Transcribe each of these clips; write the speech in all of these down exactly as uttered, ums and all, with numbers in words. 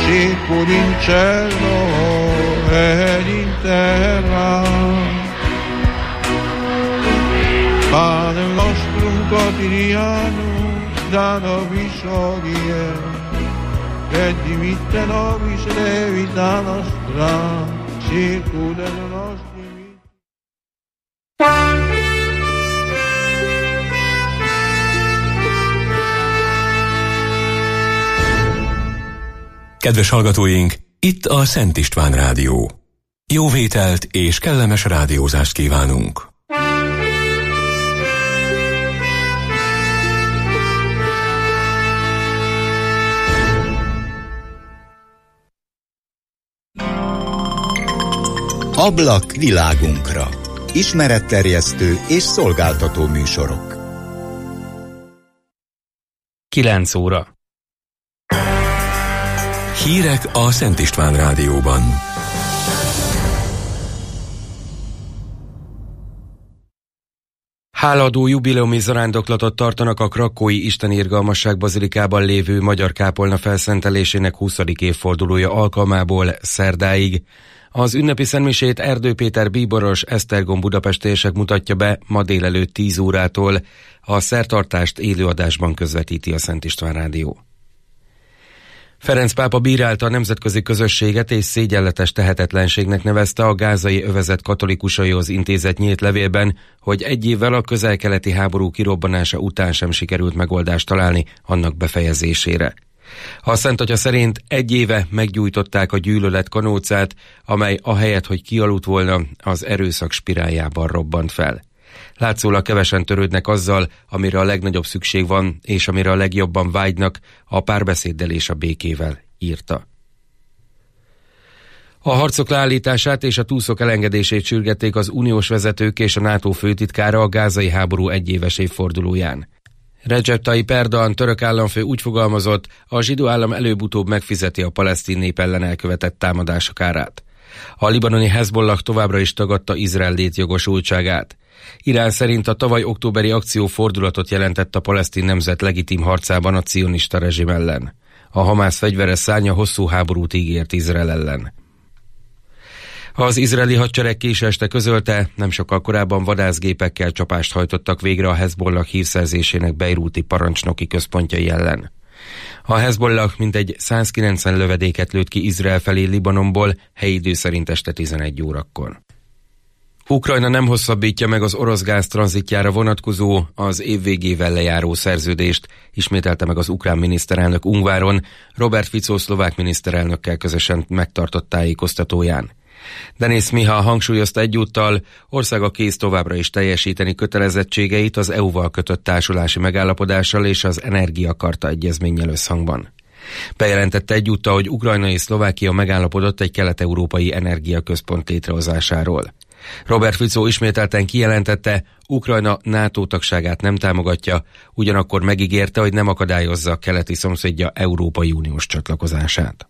sicur in cielo ed in terra. Pane nostrum quotidianum da nobis hodie, et dimitte nobis debita nostra, sicur et nostri vita. Kedves hallgatóink, itt a Szent István Rádió. Jó vételt és kellemes rádiózást kívánunk! Ablak világunkra. Ismeretterjesztő és szolgáltató műsorok. kilenc óra. Hírek a Szent István Rádióban. Hálaadó jubileumi zarándoklatot tartanak a krakói Istenirgalmasság bazilikában lévő Magyar Kápolna felszentelésének huszadik évfordulója alkalmából szerdáig. Az ünnepi szentmisét Erdő Péter bíboros Esztergom budapestiesek mutatja be ma délelőtt tíz órától. A szertartást élőadásban közvetíti a Szent István Rádió. Ferenc pápa bírálta a nemzetközi közösséget és szégyenletes tehetetlenségnek nevezte a gázai övezet katolikusaihoz intézett nyílt levélben, hogy egy évvel a közel-keleti háború kirobbanása után sem sikerült megoldást találni annak befejezésére. A Szent Atya szerint egy éve meggyújtották a gyűlölet kanócát, amely ahelyett, hogy kialudt volna, az erőszak spiráljában robbant fel. Látszólag kevesen törődnek azzal, amire a legnagyobb szükség van, és amire a legjobban vágynak, a párbeszéddel és a békével, írta. A harcok leállítását és a túszok elengedését sürgették az uniós vezetők és a NATO főtitkára a gázai háború egyéves évfordulóján. Recep Tayyip Erdoğan török államfő úgy fogalmazott, a zsidó állam előbb-utóbb megfizeti a palesztin nép ellen elkövetett támadások árát. A libanoni Hezbollah továbbra is tagadta Izrael létjogosultságát. Irán szerint a tavaly októberi akció fordulatot jelentett a palesztin nemzet legitim harcában a cionista rezsim ellen. A Hamász fegyveres szárnya hosszú háborút ígért Izrael ellen. Az izraeli hadsereg késő este közölte, nem sokkal korábban vadászgépekkel csapást hajtottak végre a Hezbollah hírszerzésének bejrúti parancsnoki központjai ellen. A Hezbollah mintegy százkilencven lövedéket lőtt ki Izrael felé Libanonból, helyi idő szerint este tizenegy órakor. Ukrajna nem hosszabbítja meg az orosz gáz tranzitjára vonatkozó, az év végével lejáró szerződést, ismételte meg az ukrán miniszterelnök Ungváron, Robert Fico szlovák miniszterelnökkel közösen megtartott tájékoztatóján. Denis Miha hangsúlyozta egyúttal, országa kész továbbra is teljesíteni kötelezettségeit az é u-val kötött társulási megállapodással és az Energiakarta egyezménnyel összhangban. Bejelentette egyúttal, hogy Ukrajna és Szlovákia megállapodott egy kelet-európai energiaközpont létrehozásáról. Robert Fico ismételten kijelentette, Ukrajna NATO tagságát nem támogatja, ugyanakkor megígérte, hogy nem akadályozza a keleti szomszédja Európai Uniós csatlakozását.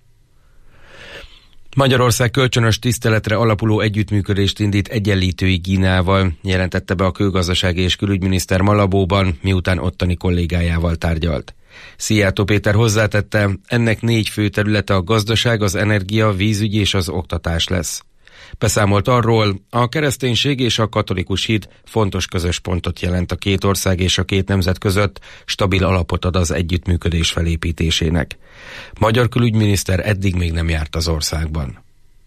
Magyarország kölcsönös tiszteletre alapuló együttműködést indít Egyenlítői Guineával, jelentette be a külgazdasági és külügyminiszter Malabóban, miután ottani kollégájával tárgyalt. Szijjártó Péter hozzátette, ennek négy fő területe a gazdaság, az energia, vízügy és az oktatás lesz. Beszámolt arról, a kereszténység és a katolikus hit fontos közös pontot jelent a két ország és a két nemzet között, stabil alapot ad az együttműködés felépítésének. Magyar külügyminiszter eddig még nem járt az országban.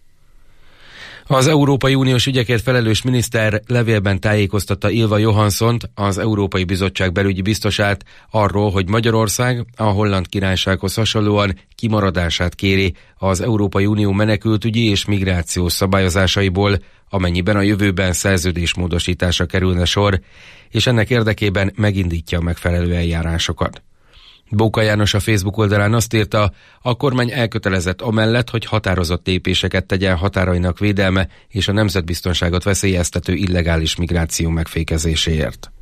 Az Európai Uniós ügyekért felelős miniszter levélben tájékoztatta Ylva Johanssont, az Európai Bizottság belügyi biztosát arról, hogy Magyarország a Holland Királysághoz hasonlóan kimaradását kéri az Európai Unió menekültügyi és migrációs szabályozásaiból, amennyiben a jövőben szerződésmódosításra kerülne sor, és ennek érdekében megindítja a megfelelő eljárásokat. Bóka János a Facebook oldalán azt írta, a kormány elkötelezett amellett, hogy határozott lépéseket tegyen határainak védelme és a nemzetbiztonságot veszélyeztető illegális migráció megfékezéséért.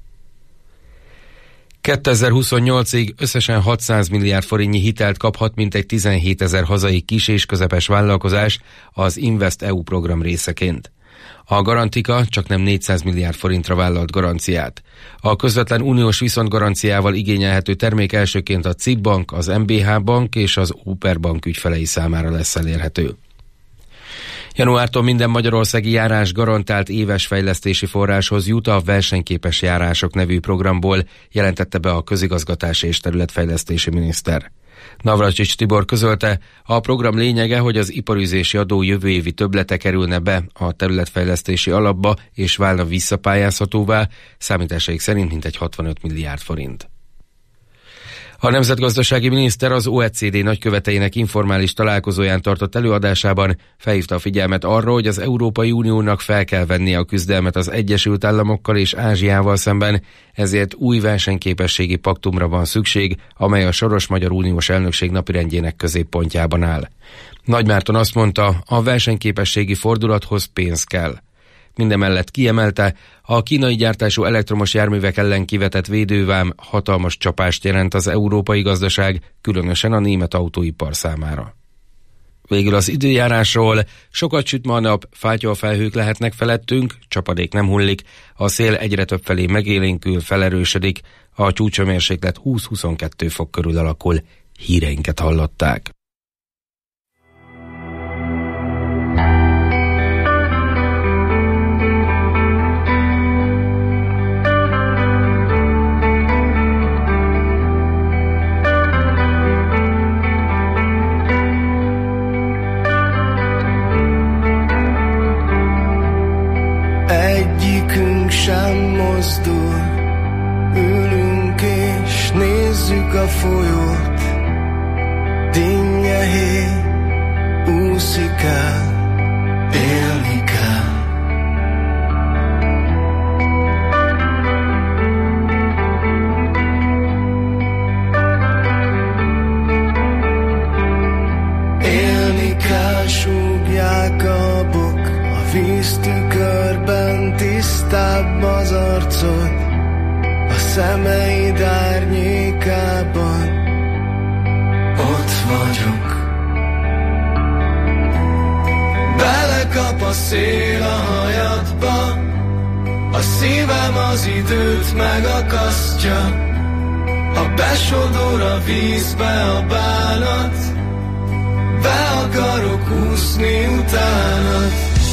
kétezer-huszonnyolcig összesen hatszáz milliárd forintnyi hitelt kaphat mintegy tizenhétezer hazai kis- és közepes vállalkozás az Invest é u program részeként. A Garantika csak nem négyszáz milliárd forintra vállalt garanciát. A közvetlen uniós viszontgaranciával igényelhető termék elsőként a cé i bé Bank, az em bé há Bank és az Oper Bank ügyfelei számára lesz elérhető. Januártól minden magyarországi járás garantált éves fejlesztési forráshoz jut a Versenyképes Járások nevű programból, jelentette be a közigazgatási és területfejlesztési miniszter. Navracsics Tibor közölte, a program lényege, hogy az iparüzési adó jövő évi többlete kerülne be a területfejlesztési alapba és válna visszapályázhatóvá, számításaik szerint mintegy hatvanöt milliárd forint. A nemzetgazdasági miniszter az o e cé dé nagyköveteinek informális találkozóján tartott előadásában felhívta a figyelmet arra, hogy az Európai Uniónak fel kell vennie a küzdelmet az Egyesült Államokkal és Ázsiával szemben, ezért új versenyképességi paktumra van szükség, amely a soros magyar uniós elnökség napirendjének középpontjában áll. Nagy Márton azt mondta, a versenyképességi fordulathoz pénz kell. Mindemellett kiemelte, a kínai gyártású elektromos járművek ellen kivetett védővám hatalmas csapást jelent az európai gazdaság, különösen a német autóipar számára. Végül az időjárásról: sokat süt ma a nap, fátyolfelhők lehetnek felettünk, csapadék nem hullik, a szél egyre több felé megélénkül, felerősödik, a csúcsomérséklet húsz-huszonkettő fok körül alakul. Híreinket hallották. Egyikünk sem mozdul, ülünk és nézzük a folyót. Dinnye hé, úszik el, élni kell. Élni kell, súgják a bok, a víztükörben tisztább az arcod, a szemeid árnyékában ott vagyok. Belekap a szél a hajadba, a szívem az időt megakasztja, a besodor a vízbe a bánat, be akarok úszni utánad.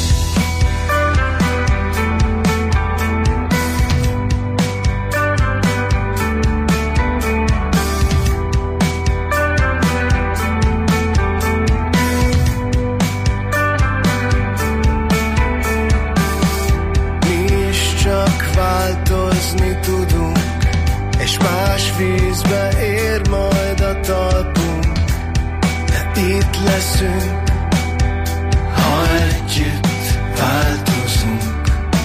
Változni tudunk, és más vízbe ér majd a talpunk, de itt leszünk, ha együtt változunk.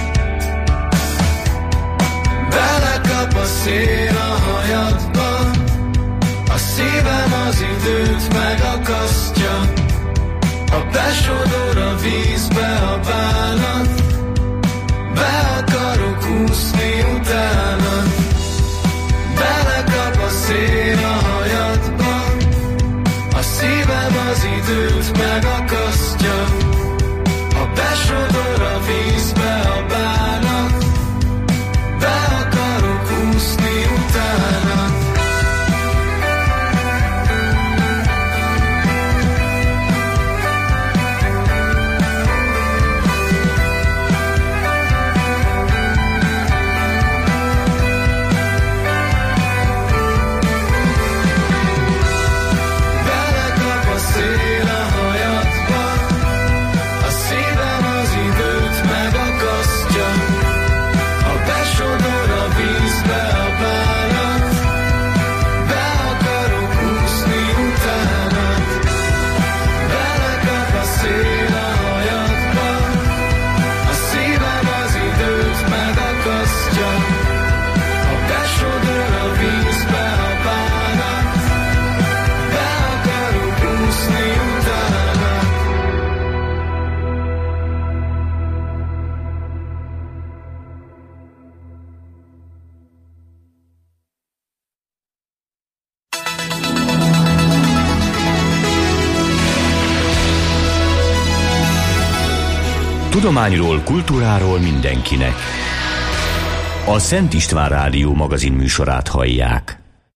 Belekap a szél a hajadba, a szívem az időt megakasztja, a besodor a vízbe a bánat, be akarok úszni utána. Belekap a szél a hajadba, a szívem az időt megakasztja, a besodor a vízbe a bánat, be akarok úszni utána. Szél a hajadba, a szívem az időt megakar. Tudományról, kultúráról mindenkinek. A Szent István Rádió magazin műsorát hallják.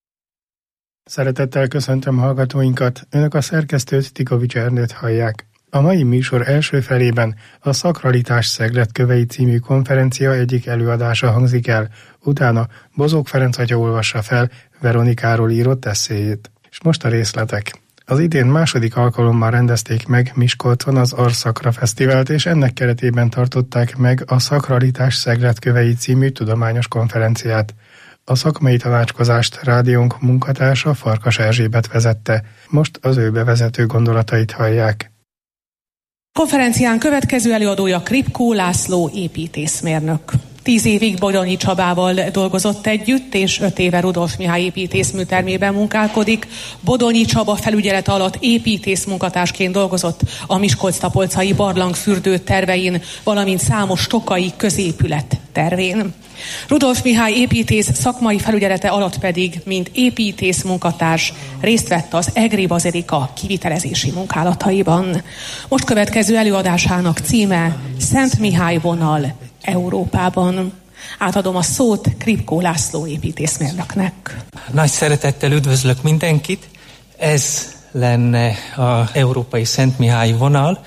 Szeretettel köszöntöm hallgatóinkat, önök a szerkesztőt, Tikovics Ernőt hallják. A mai műsor első felében a Szakralitás Szegledkövei című konferencia egyik előadása hangzik el, utána Bozók Ferenc atya olvassa fel Veronikáról írott esszéjét. És most a részletek. Az idén második alkalommal rendezték meg Miskolcon az Arszakra Fesztivált, és ennek keretében tartották meg a Szakralitás Szegledkövei című tudományos konferenciát. A szakmai tanácskozást rádiónk munkatársa Farkas Erzsébet vezette. Most az ő bevezető gondolatait hallják. Konferencián következő előadója Kripkó László építészmérnök. Tíz évig Bodonyi Csabával dolgozott együtt, és öt éve Rudolf Mihály építészműtermében munkálkodik. Bodonyi Csaba felügyelet alatt építészmunkatársként dolgozott a Miskolc-Tapolcai barlangfürdő tervein, valamint számos tokai középület tervén. Rudolf Mihály építész szakmai felügyelete alatt pedig, mint építész munkatárs részt vett az Egri Bazilika kivitelezési munkálataiban. Most következő előadásának címe Szent Mihály vonal Európában. Átadom a szót Kripkó László építészmérnöknek. Nagy szeretettel üdvözlök mindenkit. Ez lenne az Európai Szent Mihály vonal.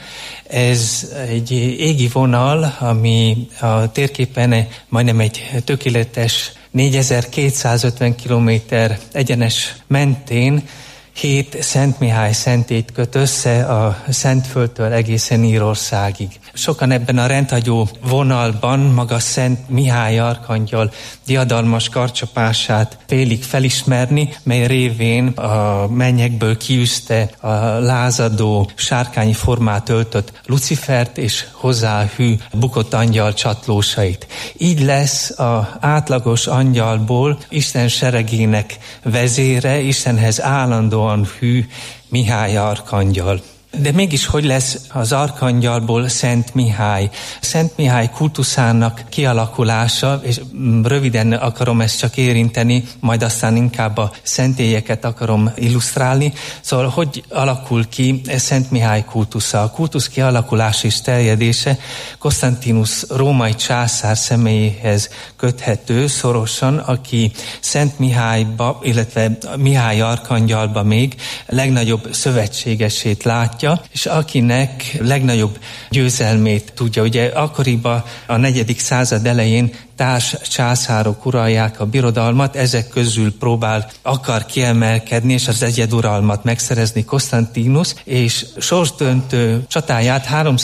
Ez egy égi vonal, ami a térképen majdnem egy tökéletes négyezer-kétszázötven kilométer egyenes mentén hét Szent Mihály szentét köt össze a Szentföldtől egészen Írországig. Sokan ebben a rendhagyó vonalban maga Szent Mihály arkangyal diadalmas karcsapását félig felismerni, mely révén a mennyekből kiűzte a lázadó, sárkányi formát öltött Lucifert és hozzá hű bukott angyal csatlósait. Így lesz az átlagos angyalból Isten seregének vezére, Istenhez állandóan hű Mihály arkangyal. De mégis hogy lesz az arkangyalból Szent Mihály? Szent Mihály kultuszának kialakulása, és röviden akarom ezt csak érinteni, majd aztán inkább a szentélyeket akarom illusztrálni. Szóval hogy alakul ki Szent Mihály kultusza? A kultusz kialakulása és terjedése Konstantinus római császár személyéhez köthető szorosan, aki Szent Mihályba, illetve Mihály arkangyalba még legnagyobb szövetségesét látja, és akinek legnagyobb győzelmét tudja. Ugye akkoriban a negyedik század elején társ császárok uralják a birodalmat, ezek közül próbál, akar kiemelkedni, és az egyeduralmat megszerezni Konstantinus, és sorsdöntő csatáját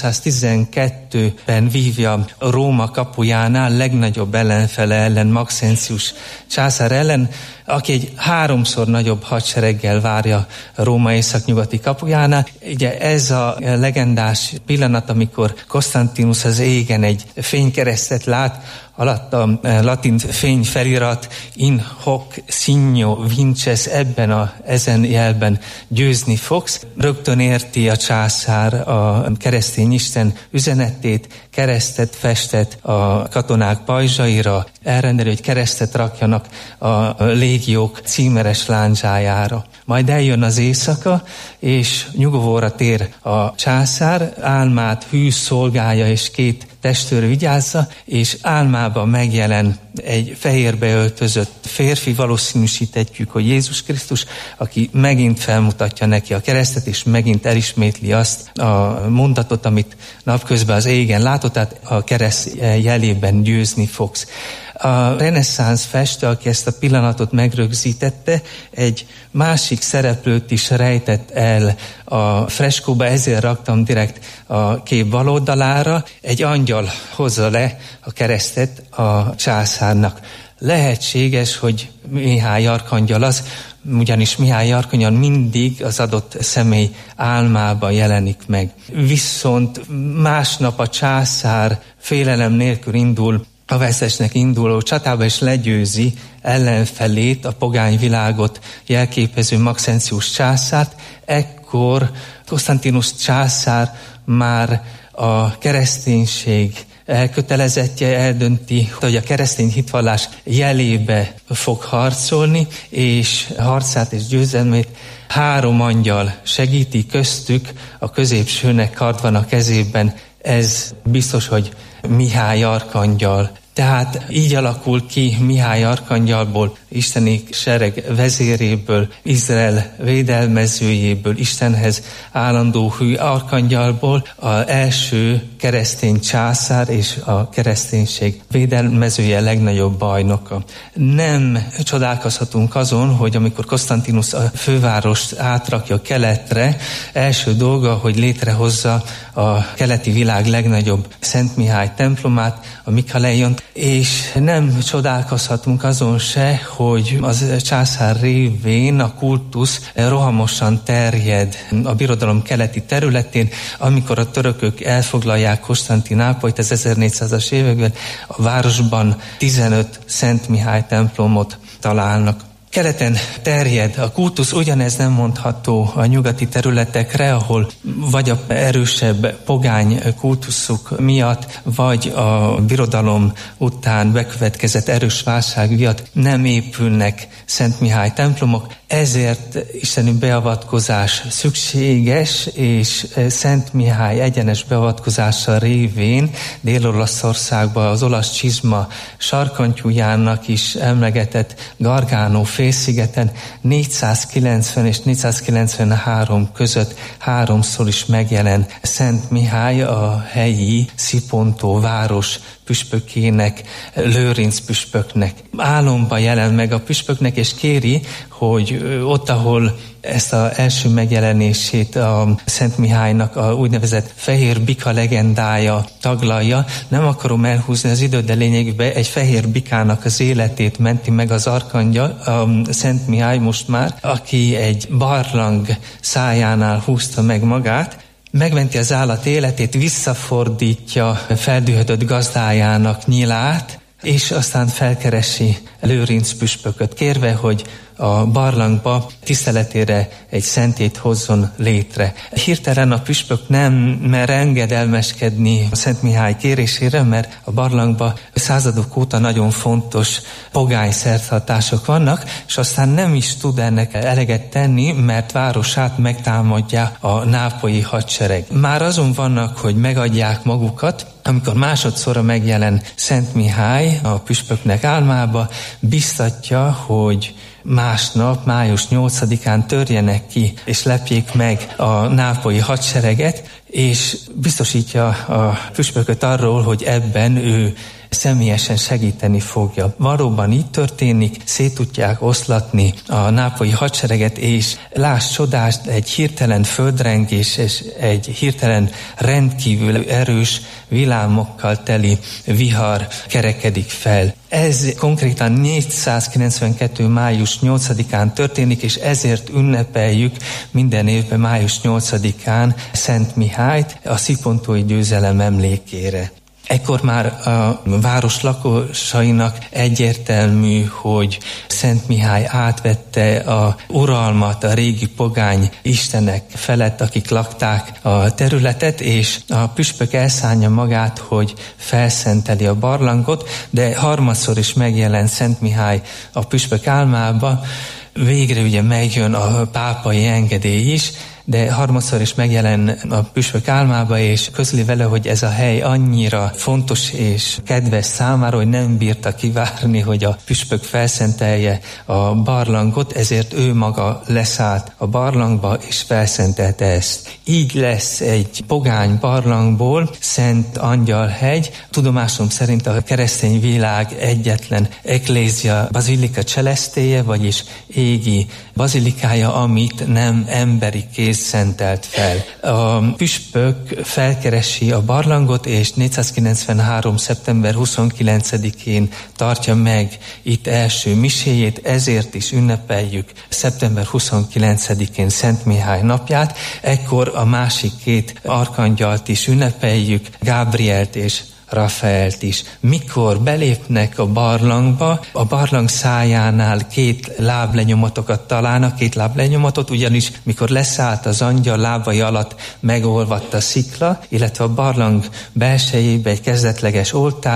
háromszáztizenkettőben vívja Róma kapujánál legnagyobb ellenfele ellen, Maxentius császár ellen, aki egy háromszor nagyobb hadsereggel várja Róma északnyugati kapujánál. Ugye ez a legendás pillanat, amikor Konstantinus az égen egy fénykeresztet lát, alatt a latin fényfelirat in hoc signo vinces, ebben a ezen jelben győzni fogsz. Rögtön érti a császár a keresztény Isten üzenetét, keresztet festet a katonák pajzsaira, elrendeli, hogy keresztet rakjanak a légiók címeres lándzsájára. Majd eljön az éjszaka, és nyugovóra tér a császár, álmát hű szolgája és két testőr vigyázza, és álmában megjelen egy fehérbe öltözött férfi, valószínűsíthetjük, hogy Jézus Krisztus, aki megint felmutatja neki a keresztet, és megint elismétli azt a mondatot, amit napközben az égen látott, tehát a kereszt jelében győzni fogsz. A reneszánsz festő, aki ezt a pillanatot megrögzítette, egy másik szereplőt is rejtett el a freskóba, ezért raktam direkt a kép bal oldalára. Egy angyal hozza le a keresztet a császárnak. Lehetséges, hogy Mihály arkangyal az, ugyanis Mihály arkangyal mindig az adott személy álmában jelenik meg. Viszont másnap a császár félelem nélkül indul a vesztesnek induló csatába, és legyőzi ellenfelét, a pogány világot jelképező Maxentius császárt. Ekkor Konstantinus császár már a kereszténység elkötelezettje, eldönti, hogy a keresztény hitvallás jelébe fog harcolni, és harcát és győzelmét három angyal segíti, köztük a középsőnek kard van a kezében, ez biztos, hogy Mihály arkangyal. Tehát így alakul ki Mihály arkangyalból, isteni sereg vezéréből, Izrael védelmezőjéből, Istenhez állandó hű arkangyalból az első keresztény császár és a kereszténység védelmezője, legnagyobb bajnoka. Nem csodálkozhatunk azon, hogy amikor Konstantinus a fővárost átrakja keletre, első dolga, hogy létrehozza a keleti világ legnagyobb Szent Mihály templomát, a Mikaleion, és nem csodálkozhatunk azon se, hogy az császár révén a kultusz rohamosan terjed a birodalom keleti területén, amikor a törökök elfoglalják Konstantinápolyt az ezernégyszázas években, a városban tizenöt Szent Mihály templomot találnak. Keleten terjed a kultusz, ugyanez nem mondható a nyugati területekre, ahol vagy a erősebb pogány kultuszuk miatt, vagy a birodalom után bekövetkezett erős válság miatt nem épülnek Szent Mihály templomok. Ezért isteni beavatkozás szükséges, és Szent Mihály egyenes beavatkozása révén Dél-Olaszországban az olasz csizma sarkantyújának is emlegetett Gargano félszigeten négyszázkilencven és négyszázkilencvenhárom között háromszor is megjelen Szent Mihály a helyi Szipontó város püspökének, Lőrinc püspöknek. Álomba jelen meg a püspöknek, és kéri, hogy ott, ahol ezt az első megjelenését a Szent Mihálynak a úgynevezett fehér bika legendája taglalja, nem akarom elhúzni az időt, de lényegében egy fehér bikának az életét menti meg az arkangyal, a Szent Mihály most már, aki egy barlang szájánál húzta meg magát, megmenti az állat életét, visszafordítja feldühödött gazdájának nyilát, és aztán felkeresi Lőrinc püspököt, kérve, hogy a barlangba tiszteletére egy szentét hozzon létre. Hirtelen a püspök nem mer engedelmeskedni a Szent Mihály kérésére, mert a barlangba századok óta nagyon fontos pogány szertartások vannak, és aztán nem is tud ennek eleget tenni, mert városát megtámadja a nápolyi hadsereg. Már azon vannak, hogy megadják magukat, amikor másodszorra megjelen Szent Mihály a püspöknek álmába, biztatja, hogy másnap, május nyolcadikán törjenek ki, és lepjék meg a nápolyi hadsereget, és biztosítja a püspököt arról, hogy ebben ő személyesen segíteni fogja. Valóban így történik, szét tudják oszlatni a nápolyi hadsereget, és láss csodást, egy hirtelen földrengés és egy hirtelen rendkívül erős villámokkal teli vihar kerekedik fel. Ez konkrétan négyszázkilencvenkettő. május nyolcadikán történik, és ezért ünnepeljük minden évben május nyolcadikán Szent Mihályt a szipontói győzelem emlékére. Ekkor már a város lakosainak egyértelmű, hogy Szent Mihály átvette a uralmat a régi pogány istenek felett, akik lakták a területet, és a püspök elszánja magát, hogy felszenteli a barlangot, de harmadszor is megjelent Szent Mihály a püspök álmába. Végre ugye megjön a pápai engedély is, de harmadszor is megjelen a püspök álmába, és közli vele, hogy ez a hely annyira fontos és kedves számára, hogy nem bírta kivárni, hogy a püspök felszentelje a barlangot, ezért ő maga leszállt a barlangba, és felszentelte ezt. Így lesz egy pogány barlangból Szent Angyalhegy, tudomásom szerint a keresztény világ egyetlen eklézia bazilika celestéje, vagyis égi bazilikája, amit nem emberi kéz szentelt fel. A püspök felkeresi a barlangot, és négyszázkilencvenhárom. szeptember huszonkilencedikén tartja meg itt első miséjét, ezért is ünnepeljük szeptember huszonkilencedikén Szent Mihály napját. Ekkor a másik két arkangyalt is ünnepeljük, Gábrielt és Rafaelt is. Mikor belépnek a barlangba, a barlang szájánál két láblenyomatokat találnak, két láblenyomatot, ugyanis mikor leszállt az angyal, lábai alatt megolvadt a szikla, illetve a barlang belsejébe egy kezdetleges oltárt,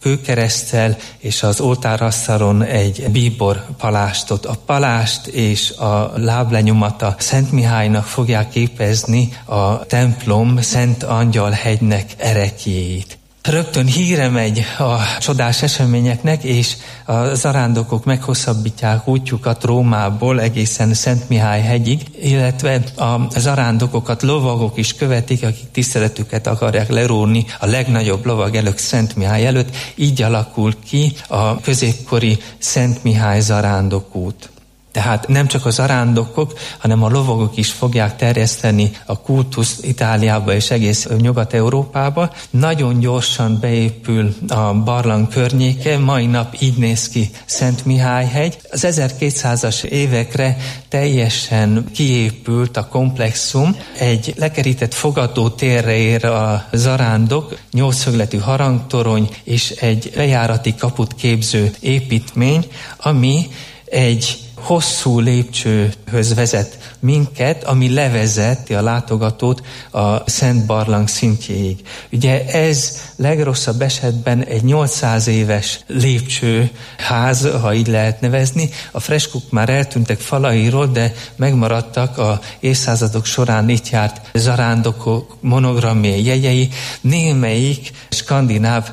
kőkereszttel, és az oltárasztalon egy bíbor palástot. A palást és a láblenyomata Szent Mihálynak fogják képezni a templom Szent Angyalhegynek ereklyéit. Rögtön híre megy a csodás eseményeknek, és a zarándokok meghosszabbítják útjukat Rómából egészen Szent Mihály hegyig, illetve a zarándokokat lovagok is követik, akik tiszteletüket akarják leróni a legnagyobb lovag előtt, Szent Mihály előtt. Így alakul ki a középkori Szent Mihály zarándokút. Tehát nem csak a zarándokok, hanem a lovagok is fogják terjeszteni a kultuszt Itáliába és egész Nyugat-Európába. Nagyon gyorsan beépül a barlang környéke, mai nap így néz ki Szent Mihály-hegy. Az ezerkétszázas évekre teljesen kiépült a komplexum, egy lekerített fogadótérre ér a zarándok, nyolcszögletű harangtorony és egy bejárati kaput képző építmény, ami egy hosszú lépcsőhöz vezet minket, ami levezeti a látogatót a Szent Barlang szintjéig. Ugye ez legrosszabb esetben egy nyolcszáz éves lépcsőház, ha így lehet nevezni. A freskók már eltűntek falairól, de megmaradtak a évszázadok során itt járt zarándokok monogramjai jegyei. Némelyik skandináv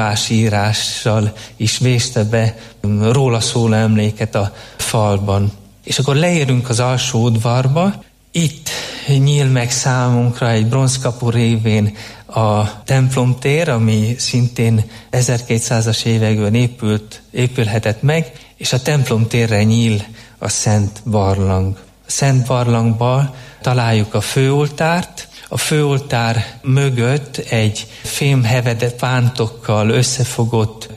rovásírással is véste be róla szóló emléket a falban. És akkor leérünk az alsó udvarba, itt nyíl meg számunkra egy bronzkapu révén a templomtér, ami szintén ezerkétszázas években épült, épülhetett meg, és a templomtérre nyíl a Szent Barlang. A Szent Barlangban találjuk a főoltárt, a főoltár mögött egy fémhevedett pántokkal összefogott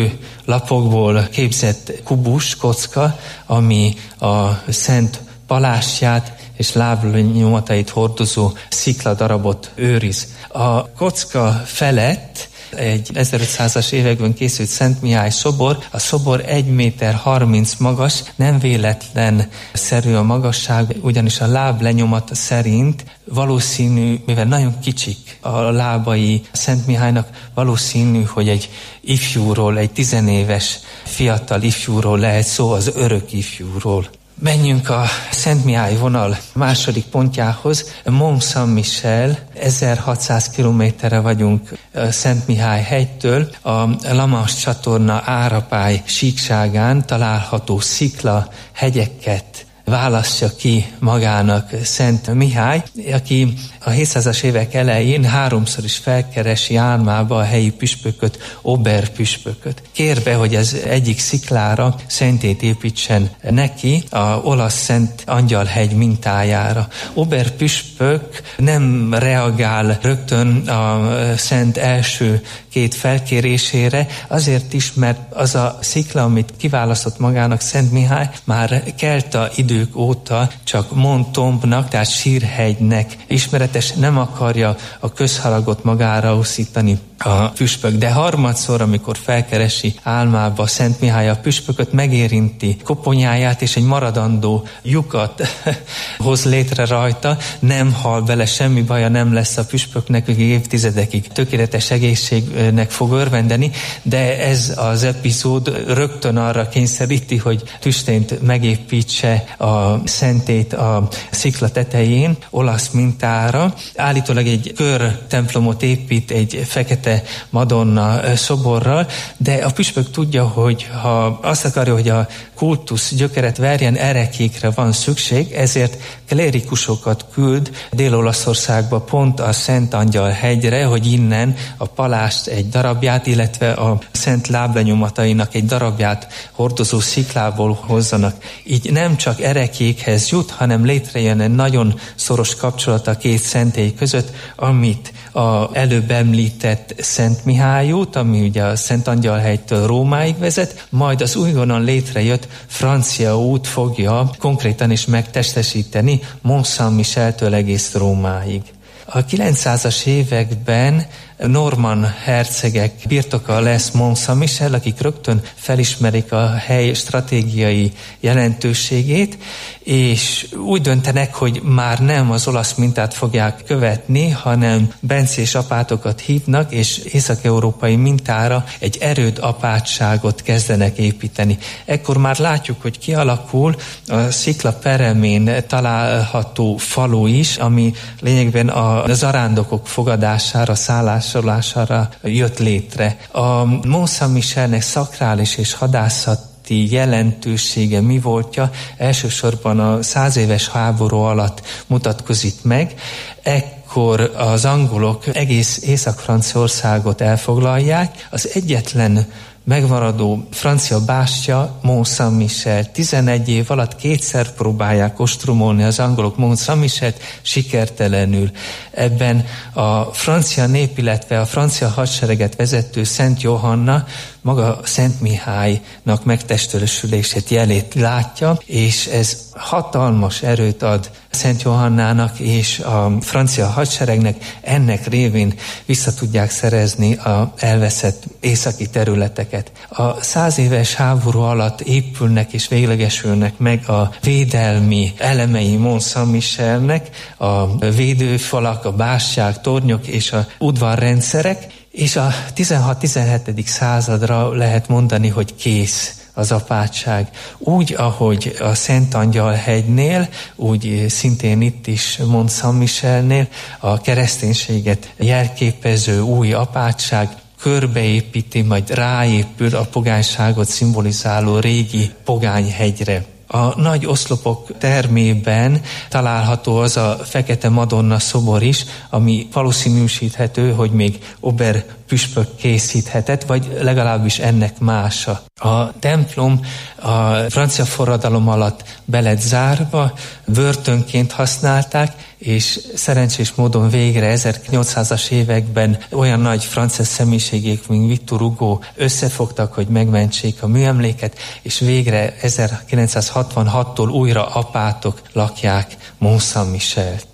kőlapokból képzett kubus, kocka, ami a Szent palástját és lábnyomatait hordozó szikladarabot őriz. A kocka felett egy ezerötszázas években készült Szent Mihály szobor, a szobor egy méter harminc magas, nem véletlen szerű a magasság, ugyanis a láblenyomata szerint valószínű, mivel nagyon kicsik a lábai Szent Mihálynak, valószínű, hogy egy ifjúról, egy tizenéves fiatal ifjúról lehet szó, az örök ifjúról. Menjünk a Szent Mihály vonal második pontjához. Mont Saint-Michel, ezerhatszáz kilométerre vagyunk Szent Mihály hegytől. A La Manche csatorna árapály síkságán található szikla hegyeket választja ki magának Szent Mihály, aki a hétszázas évek elején háromszor is felkeresi álmába a helyi püspököt, Ober püspököt, kérve, hogy az egyik sziklára szentét építsen neki, a olasz Szent Angyalhegy mintájára. Ober püspök nem reagál rögtön a szent első két felkérésére, azért is, mert az a szikla, amit kiválasztott magának Szent Mihály, már kelta idők óta csak Montombnak, tehát sírhegynek ismeretes, nem akarja a közharagot magára uszítani a püspök. De harmadszor, amikor felkeresi álmába Szent Mihály a püspököt, megérinti koponyáját, és egy maradandó lyukat hoz létre rajta, nem hal bele, semmi baja nem lesz a püspöknek, még évtizedekig tökéletes egészségnek fog örvendeni, de ez az epizód rögtön arra kényszeríti, hogy tüstént megépítse a szentét a szikla tetején, olasz mintára. Állítólag egy kör templomot épít egy fekete Madonna szoborral, de a püspök tudja, hogy ha azt akarja, hogy a kultusz gyökeret verjen, erekékre van szükség, ezért klérikusokat küld Dél-Olaszországba, pont a Szent Angyalhegyre, hogy innen a palást egy darabját, illetve a szent láblenyomatainak egy darabját hordozó sziklából hozzanak. Így nem csak erekékhez jut, hanem létrejön egy nagyon szoros kapcsolat a két szentély között, amit a előbb említett Szent Mihály út, ami ugye a Szent Angyalhegytől Rómáig vezet, majd az újonnan létrejött francia út fogja konkrétan is megtestesíteni Mont Saint-Micheltől egész Rómáig. A kilencszázas években Norman hercegek birtoka lesz Mont Saint-Michel, akik rögtön felismerik a hely stratégiai jelentőségét, és úgy döntenek, hogy már nem az olasz mintát fogják követni, hanem bencés apátokat hívnak, és észak-európai mintára egy erőd apátságot kezdenek építeni. Ekkor már látjuk, hogy kialakul a szikla peremén található falu is, ami lényegben a zarándokok fogadására, szállásolására jött létre. A Mont Saint-Michelnek szakrális és hadászat jelentősége mi voltja, elsősorban a százéves háború alatt mutatkozik meg. Ekkor az angolok egész Észak-Franciaországot elfoglalják. Az egyetlen megmaradó francia bástya Mont Saint-Michel. tizenegy év alatt kétszer próbálják ostromolni az angolok Mont Saint-Michelt, sikertelenül. Ebben a francia nép, illetve a francia hadsereget vezető Szent Johanna maga Szent Mihálynak megtestesülését, jelét látja, és ez hatalmas erőt ad Szent Johannának és a francia hadseregnek, ennek révén vissza tudják szerezni az elveszett északi területeket. A száz éves háború alatt épülnek és véglegesülnek meg a védelmi elemei Mont Saint-Michelnek, a védőfalak, a bástyák, tornyok és a udvarrendszerek, és a tizenhat-tizenhetedik századra lehet mondani, hogy kész az apátság. Úgy, ahogy a Szent Angyal hegynél, úgy szintén itt is Mont Saint-Michelnél a kereszténységet jelképező új apátság körbeépíti, majd ráépül a pogányságot szimbolizáló régi pogányhegyre. A nagy oszlopok termében található az a Fekete Madonna szobor is, ami valószínűsíthető, hogy még Ober püspök készíthetett, vagy legalábbis ennek mása. A templom a francia forradalom alatt be lett zárva, börtönként használták, és szerencsés módon végre ezernyolcszázas években olyan nagy francia személyiségek, mint Victor Hugo összefogtak, hogy megmentsék a műemléket, és végre ezerkilencszázhatvanhattól újra apátok lakják Mont Saint-Michelt.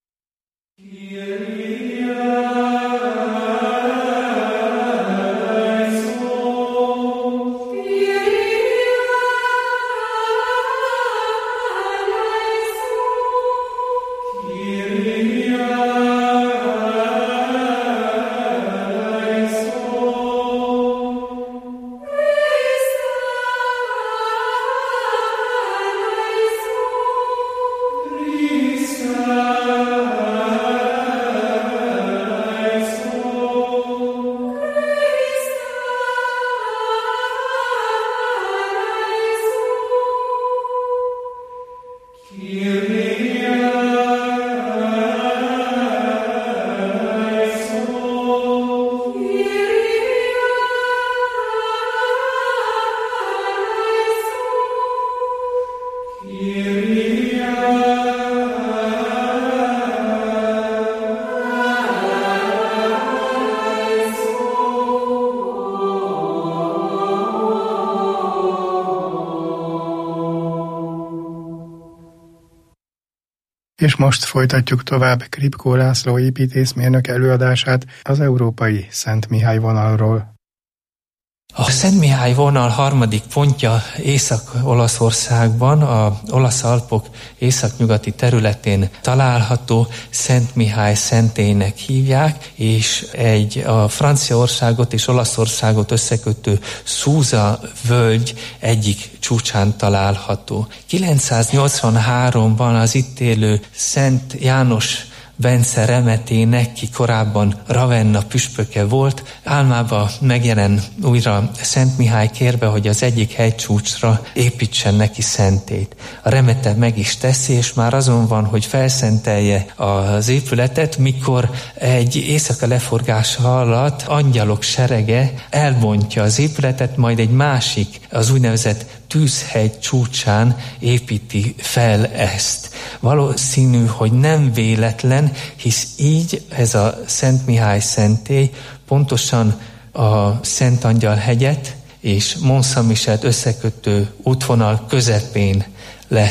És most folytatjuk tovább Kripkó László építészmérnök előadását az európai Szent Mihály vonalról. A Szent Mihály vonal harmadik pontja Észak-Olaszországban, a olasz Alpok északnyugati területén található, Szent Mihály szentélynek hívják, és egy a Franciaországot és Olaszországot összekötő Szúza völgy egyik csúcsán található. kilencszáznyolcvanháromban az itt élő Szent János Bence Remetének, ki korábban Ravenna püspöke volt, álmába megjelen újra Szent Mihály kérve, hogy az egyik hegycsúcsra építsen neki szentét. A Remete meg is teszi, és már azon van, hogy felszentelje az épületet, mikor egy éjszaka leforgása alatt angyalok serege elbontja az épületet, majd egy másik, az úgynevezett Tűzhegy csúcsán építi fel ezt. Valószínű, hogy nem véletlen, hisz így ez a Szent Mihály szentély pontosan a Szent Angyal hegyet és Mont Saint-Michelt összekötő útvonal közepén lesz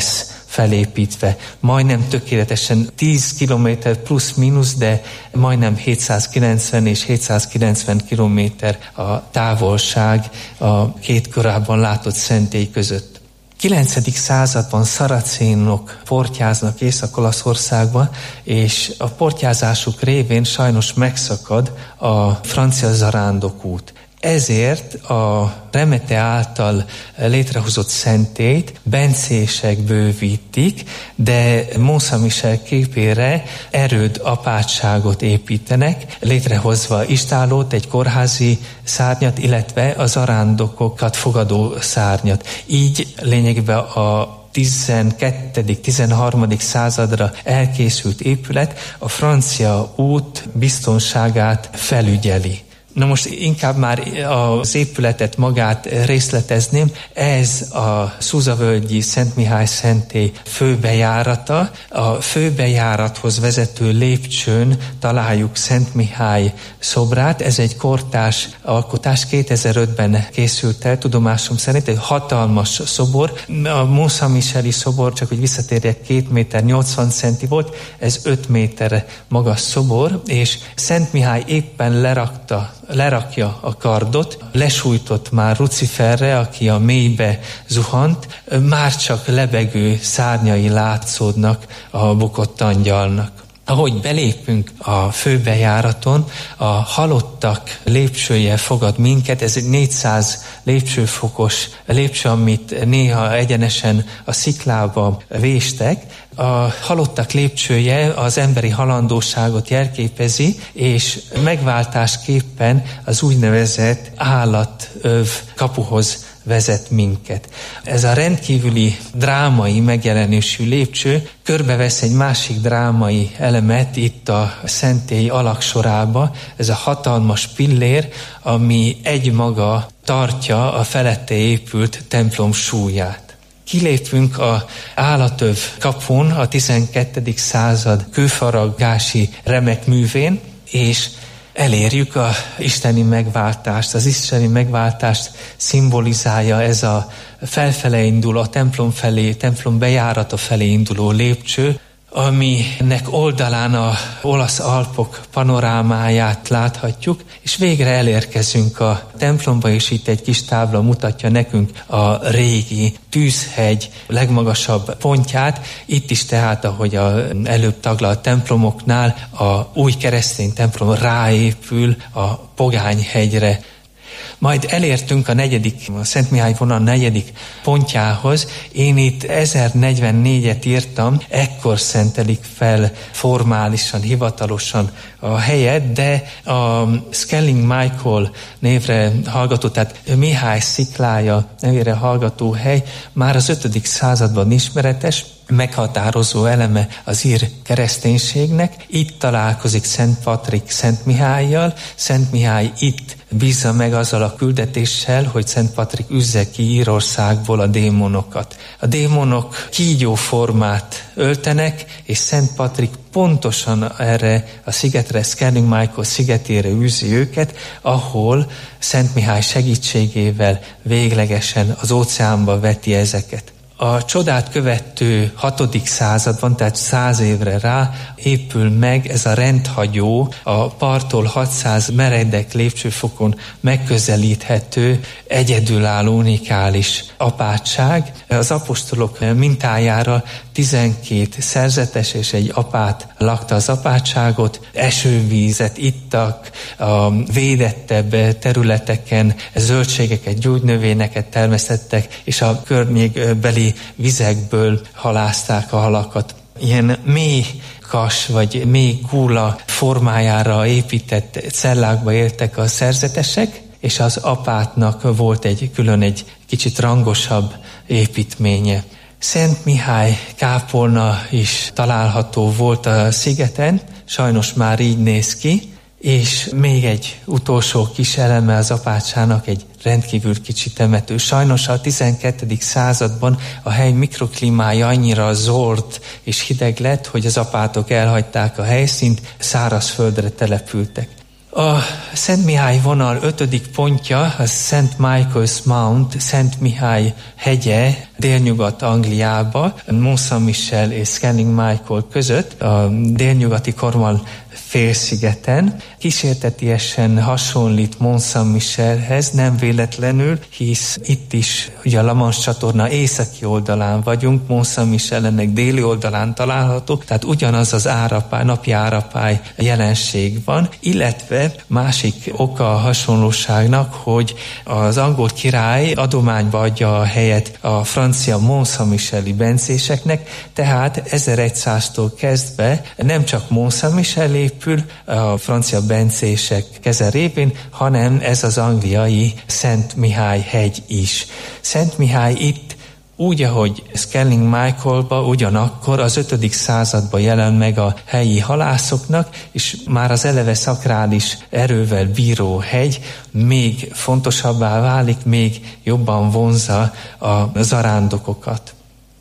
felépítve. Majdnem tökéletesen tíz kilométer plusz-minusz, de majdnem hétszázkilencven és hétszázkilencven kilométer a távolság a két korábban látott szentély között. kilencedik században szaracénok portyáznak Észak-Olaszországban, és a portyázásuk révén sajnos megszakad a francia zarándokút. Ezért a Remete által létrehozott szentélyt bencések bővítik, de Mont Saint-Michel képére erőd apátságot építenek, létrehozva istállót, egy kórházi szárnyat, illetve a zarándokokat fogadó szárnyat. Így lényegében a tizenkettedik tizenharmadik századra elkészült épület a francia út biztonságát felügyeli. Na most inkább már az épületet magát részletezném. Ez a Szuzavölgyi Szent Mihály szentély főbejárata. A főbejárathoz vezető lépcsőn találjuk Szent Mihály szobrát. Ez egy kortárs alkotás, kétezer-ötben készült el, tudomásom szerint, egy hatalmas szobor. A Mont Saint-Micheli szobor, csak hogy visszatérjek, két méter nyolcvan centi volt, ez öt méter magas szobor, és Szent Mihály éppen lerakta lerakja a kardot, lesújtott már Luciferre, aki a mélybe zuhant, már csak lebegő szárnyai látszódnak a bukott angyalnak. Ahogy belépünk a főbejáraton, a halottak lépcsője fogad minket, ez egy négyszáz lépcsőfokos lépcső, amit néha egyenesen a sziklába véstek. A halottak lépcsője az emberi halandóságot jelképezi, és megváltásképpen az úgynevezett állatöv kapuhoz vezet minket. Ez a rendkívüli drámai megjelenésű lépcső körbevesz egy másik drámai elemet itt a szentély alaksorába, ez a hatalmas pillér, ami egymaga tartja a felette épült templom súlyát. Kilépünk a állatöv kapun a tizenkettedik század kőfaraggási remek művén, és elérjük a isteni megváltást. Az isteni megváltást szimbolizálja ez a felfele induló, a templom felé, templom bejárata felé induló lépcső, aminek oldalán a olasz Alpok panorámáját láthatjuk, és végre elérkezünk a templomba, és itt egy kis tábla mutatja nekünk a régi Tűzhegy legmagasabb pontját. Itt is tehát, ahogy a előbb taglalt templomoknál, a új keresztény templom ráépül a Pogányhegyre. Majd elértünk a negyedik, a Szent Mihály vonal negyedik pontjához. Én itt ezernegyvennégyet írtam, ekkor szentelik fel formálisan, hivatalosan a helyet, de a Skelling Michael névre hallgató, tehát Mihály sziklája nevére hallgató hely már az ötödik században ismeretes, meghatározó eleme az ír kereszténységnek. Itt találkozik Szent Patrik Szent Mihállyal. Szent Mihály itt bízza meg azzal a küldetéssel, hogy Szent Patrik üzze ki Írországból a démonokat. A démonok kígyó formát öltenek, és Szent Patrik pontosan erre a szigetre, Skelling Michael szigetére űzi őket, ahol Szent Mihály segítségével véglegesen az óceánba veti ezeket. A csodát követő hatodik században, tehát száz évre rá épül meg ez a rendhagyó, a parttól hatszáz meredek lépcsőfokon megközelíthető, egyedülálló, unikális apátság. Az apostolok mintájára tizenkét szerzetes és egy apát lakta az apátságot, esővízet ittak, a védettebb területeken zöldségeket, gyógynövényeket termesztettek, és a környékbeli vizekből halázták a halakat. Ilyen mély kas vagy mély gúla formájára épített cellákba éltek a szerzetesek, és az apátnak volt egy külön egy kicsit rangosabb építménye. Szent Mihály kápolna is található volt a szigeten, sajnos már így néz ki, és még egy utolsó kis eleme az apátsának, egy rendkívül kicsi temető. Sajnos a tizenkettedik században a hely mikroklimája annyira zord és hideg lett, hogy az apátok elhagyták a helyszínt, szárazföldre települtek. A Szent Mihály vonal ötödik pontja a Saint Michael's Mount, Szent Mihály hegye délnyugat-Angliába, Mont Saint-Michel és Scanning Michael között, a délnyugati Cornwall félszigeten. Kísértetiesen hasonlít Mont Saint-Michelhez, nem véletlenül, hisz itt is ugye a La Manche csatorna északi oldalán vagyunk, Mont Saint-Michel ennek déli oldalán található, tehát ugyanaz az árapály, napi árapály jelenség van, illetve másik oka a hasonlóságnak, hogy az angol király adományba adja a helyet a francia Mont Saint-Micheli bencéseknek, tehát ezeregyszáztól kezdve nem csak Mont Saint-Michel épül a francia bencések keze révén, hanem ez az angliai Szent Mihály hegy is. Szent Mihály itt úgy, ahogy Scanning Michaelba ugyanakkor az ötödik században jelen meg a helyi halászoknak, és már az eleve szakrális erővel bíró hegy még fontosabbá válik, még jobban vonzza a zarándokokat.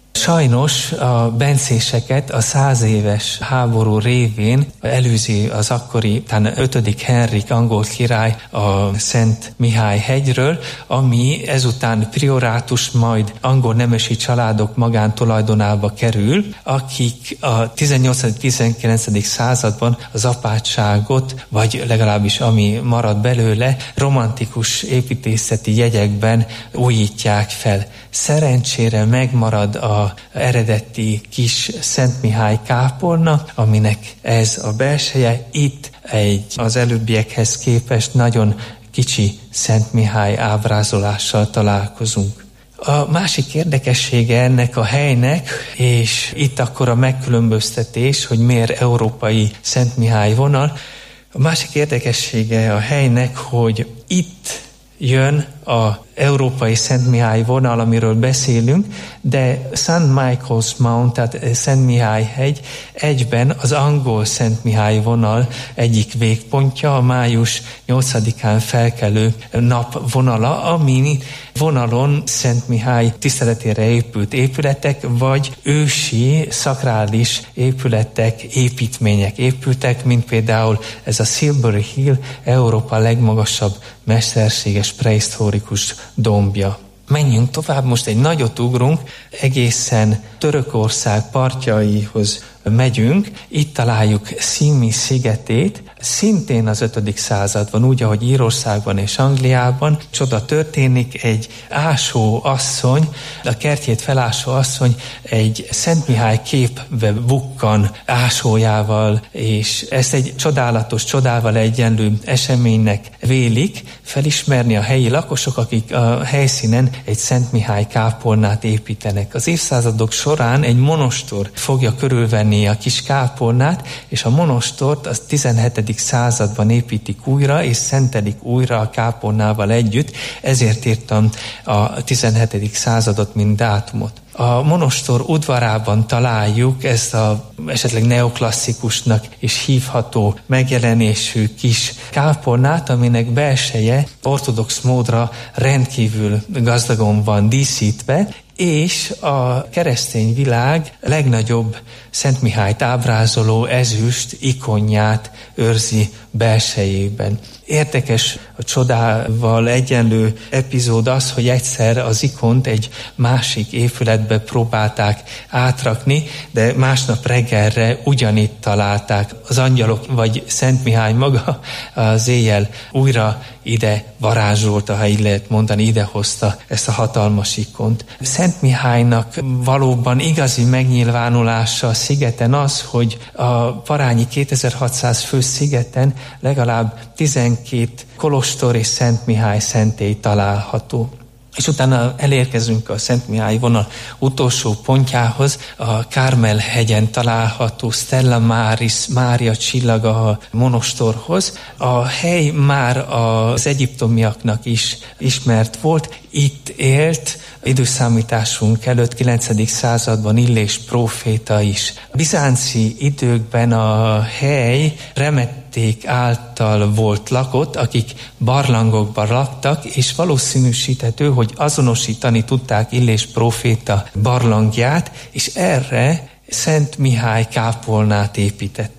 Sajnos a bencéseket a száz éves háború révén előzi az akkori, talán ötödik Henrik angol király a Szent Mihály hegyről, ami ezután priorátus, majd angol nemesi családok magántulajdonába kerül, akik a tizennyolcadik-tizenkilencedik században az apátságot, vagy legalábbis ami marad belőle, romantikus építészeti jegyekben újítják fel. Szerencsére megmarad a eredeti kis Szent Mihály kápolna, aminek ez a belseje. Itt egy az előbbiekhez képest nagyon kicsi Szent Mihály ábrázolással találkozunk. A másik érdekessége ennek a helynek, és itt akkor a megkülönböztetés, hogy miért európai Szent Mihály vonal, a másik érdekessége a helynek, hogy itt jön a európai Szent Mihály vonal, amiről beszélünk, de Saint Michael's Mount, tehát Szent Mihály hegy egyben az angol Szent Mihály vonal egyik végpontja, a május nyolcadikán felkelő nap vonala, ami vonalon Szent Mihály tiszteletére épült épületek, vagy ősi, szakrális épületek, építmények épültek, mint például ez a Silbury Hill, Európa legmagasabb mesterséges prehisztórikus dombja. Menjünk tovább, most egy nagyot ugrunk, egészen Törökország partjaihoz megyünk, itt találjuk Szimi szigetét, szintén az ötödik században, úgy, ahogy Írországban és Angliában, csoda történik, egy ásó asszony, a kertjét felásó asszony egy Szent Mihály képbe bukkan ásójával, és ezt egy csodálatos, csodával egyenlő eseménynek vélik felismerni a helyi lakosok, akik a helyszínen egy Szent Mihály kápolnát építenek. Az évszázadok során egy monostor fogja körülvenni a kis kápolnát, és a monostort az tizenhetedik században építik újra, és szentelik újra a kápolnával együtt, ezért írtam a tizenhetedik századot, mint dátumot. A monostor udvarában találjuk ezt a esetleg neoklasszikusnak is hívható megjelenésű kis kápolnát, aminek belseje ortodox módra rendkívül gazdagon van díszítve, és a keresztény világ legnagyobb Szent Mihályt ábrázoló ezüst ikonját őrzi belsejében. Érdekes, a csodával egyenlő epizód az, hogy egyszer az ikont egy másik épületbe próbálták átrakni, de másnap reggelre ugyanitt találták. Az angyalok, vagy Szent Mihály maga az éjjel újra ide varázsolta, ha így lehet mondani, idehozta ezt a hatalmas ikont. Szent Mihálynak valóban igazi megnyilvánulása a szigeten az, hogy a parányi kétezer-hatszáz fő szigeten legalább tizenkét kolostor és Szent Mihály szentély található. És utána elérkezünk a Szent Mihály vonal utolsó pontjához, a Kármel-hegyen található Stella Maris, Mária csillaga a monostorhoz. A hely már az egyiptomiaknak is ismert volt, itt élt időszámításunk előtt kilencedik században Illés próféta is. A bizánci időkben a hely remették által volt lakott, akik barlangokban laktak, és valószínűsíthető, hogy azonosítani tudták Illés próféta barlangját, és erre Szent Mihály kápolnát építettek.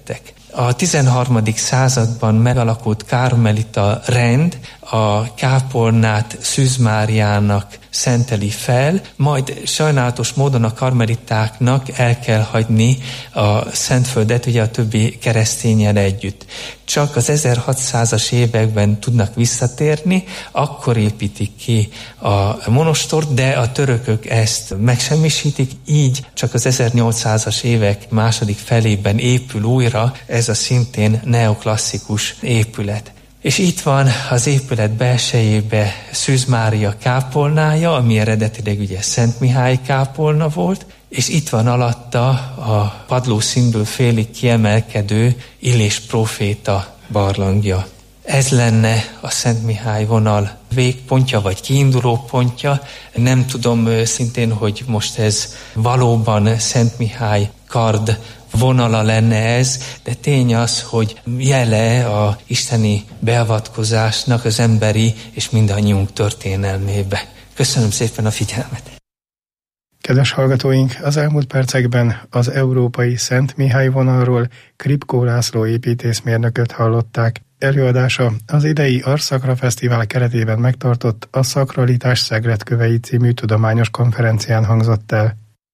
A tizenharmadik században megalakult karmelita rend a kápolnát Szűz Máriának szenteli fel, majd sajnálatos módon a karmelitáknak el kell hagyni a Szentföldet, ugye a többi keresztényel együtt. Csak az ezerhatszázas években tudnak visszatérni, akkor építik ki a monostort, de a törökök ezt megsemmisítik, így csak az ezernyolcszázas évek második felében épül újra ez a szintén neoklasszikus épület. És itt van az épület belsejébe Szűz Mária kápolnája, ami eredetileg ugye Szent Mihály kápolna volt, és itt van alatta a padlószintből félig kiemelkedő Illés próféta barlangja. Ez lenne a Szent Mihály vonal végpontja, vagy kiinduló pontja. Nem tudom szintén, hogy most ez valóban Szent Mihály kard vonala lenne ez, de tény az, hogy jele a isteni beavatkozásnak az emberi és mindannyiunk történelmébe. Köszönöm szépen a figyelmet! Kedves hallgatóink, az elmúlt percekben az európai Szent Mihály vonalról Kripkó László építészmérnököt hallották. Előadása az idei Arszakra Fesztivál keretében megtartott a Szakralitás szegledkövei című tudományos konferencián hangzott el.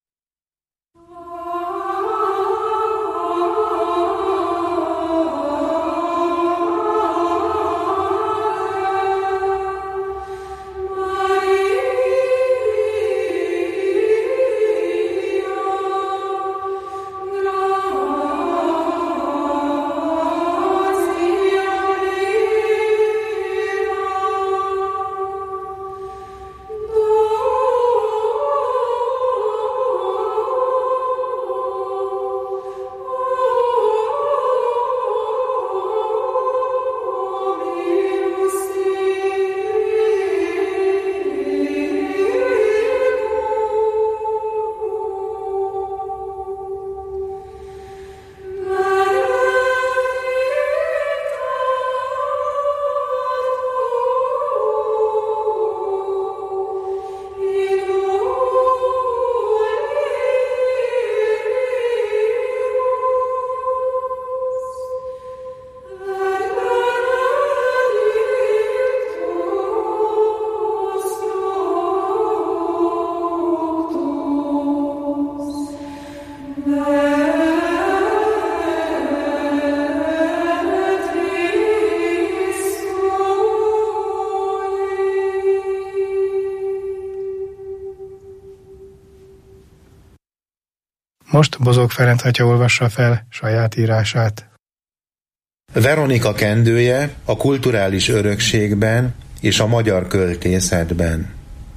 Most Bozók Ferenc atya olvassa fel saját írását. Veronika kendője a kulturális örökségben és a magyar költészetben.